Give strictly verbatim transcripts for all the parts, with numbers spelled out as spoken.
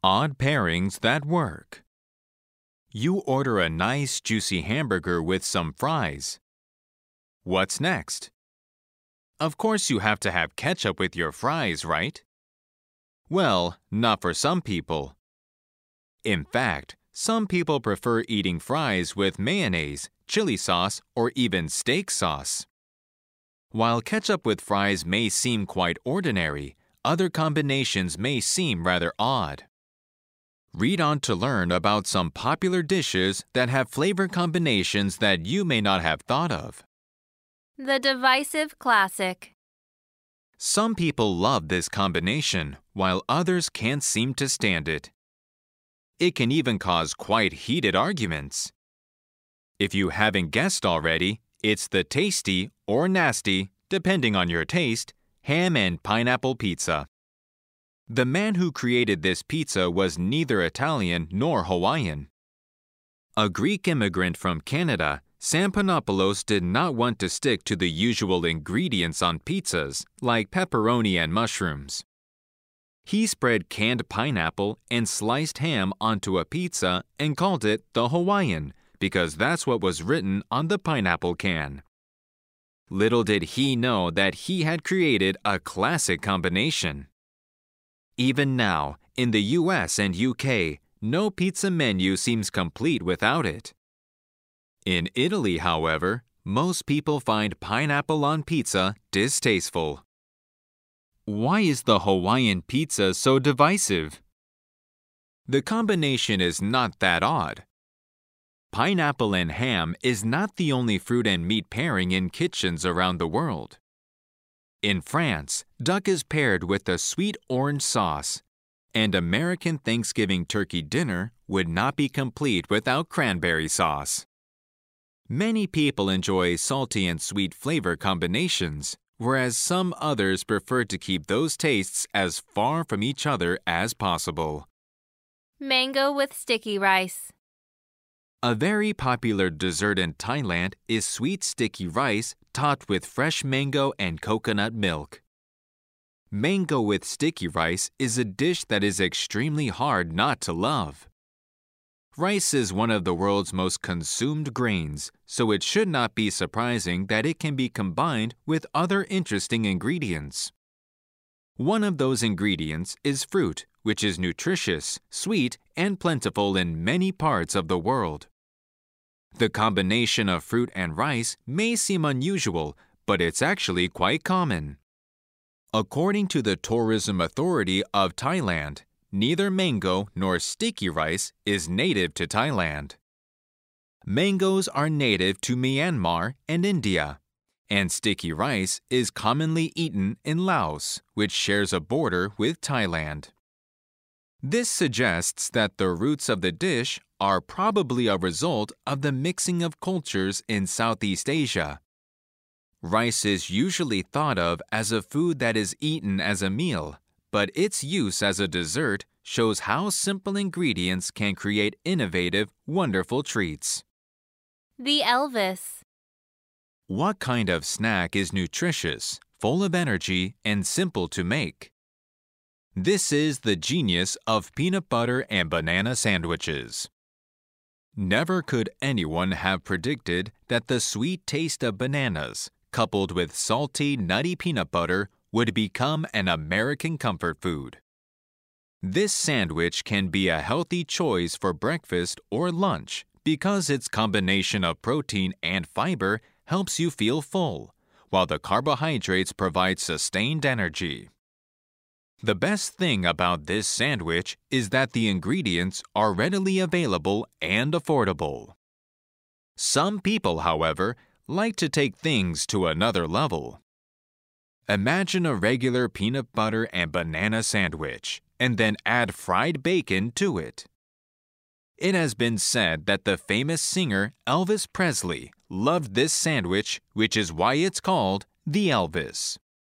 Odd pairings that work. You order a nice, juicy hamburger with some fries. What's next? Of course you have to have ketchup with your fries, right? Well, not for some people. In fact, some people prefer eating fries with mayonnaise, chili sauce, or even steak sauce. While ketchup with fries may seem quite ordinary, other combinations may seem rather odd. Read on to learn about some popular dishes that have flavor combinations that you may not have thought of. The divisive classic. Some people love this combination, while others can't seem to stand it. It can even cause quite heated arguments. If you haven't guessed already, it's the tasty or nasty, depending on your taste, ham and pineapple pizza. The man who created this pizza was neither Italian nor Hawaiian. A Greek immigrant from Canada, Sam Panopoulos did not want to stick to the usual ingredients on pizzas, like pepperoni and mushrooms. He spread canned pineapple and sliced ham onto a pizza and called it the Hawaiian, because that's what was written on the pineapple can. Little did he know that he had created a classic combination. Even now, in the U S and U K, no pizza menu seems complete without it. In Italy, however, most people find pineapple on pizza distasteful. Why is the Hawaiian pizza so divisive? The combination is not that odd. Pineapple and ham is not the only fruit and meat pairing in kitchens around the world. In France, duck is paired with a sweet orange sauce, and American Thanksgiving turkey dinner would not be complete without cranberry sauce. Many people enjoy salty and sweet flavor combinations, whereas some others prefer to keep those tastes as far from each other as possible. Mango with sticky rice. A very popular dessert in Thailand is sweet sticky rice topped with fresh mango and coconut milk. Mango with sticky rice is a dish that is extremely hard not to love. Rice is one of the world's most consumed grains, so it should not be surprising that it can be combined with other interesting ingredients. One of those ingredients is fruit, which is nutritious, sweet, and plentiful in many parts of the world. The combination of fruit and rice may seem unusual, but it's actually quite common. According to the Tourism Authority of Thailand, neither mango nor sticky rice is native to Thailand. Mangoes are native to Myanmar and India, and sticky rice is commonly eaten in Laos, which shares a border with Thailand. This suggests that the roots of the dish are probably a result of the mixing of cultures in Southeast Asia. Rice is usually thought of as a food that is eaten as a meal, but its use as a dessert shows how simple ingredients can create innovative, wonderful treats. The Elvis. What kind of snack is nutritious, full of energy, and simple to make? This is the genius of peanut butter and banana sandwiches. Never could anyone have predicted that the sweet taste of bananas, coupled with salty, nutty peanut butter, would become an American comfort food. This sandwich can be a healthy choice for breakfast or lunch because its combination of protein and fiber helps you feel full, while the carbohydrates provide sustained energy. The best thing about this sandwich is that the ingredients are readily available and affordable. Some people, however, like to take things to another level. Imagine a regular peanut butter and banana sandwich, and then add fried bacon to it. It has been said that the famous singer Elvis Presley loved this sandwich, which is why it's called the Elvis.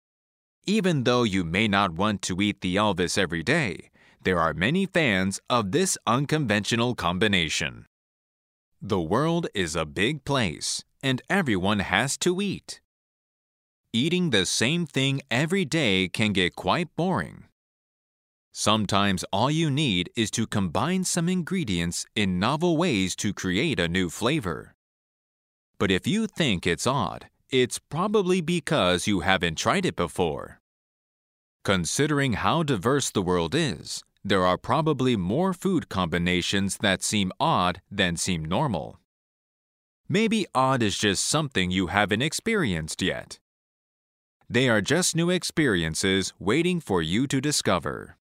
Even though you may not want to eat the Elvis every day, there are many fans of this unconventional combination. The world is a big place, and everyone has to eat. Eating the same thing every day can get quite boring. Sometimes all you need is to combine some ingredients in novel ways to create a new flavor. But if you think it's odd, it's probably because you haven't tried it before. Considering how diverse the world is, there are probably more food combinations that seem odd than seem normal. Maybe odd is just something you haven't experienced yet. They are just new experiences waiting for you to discover.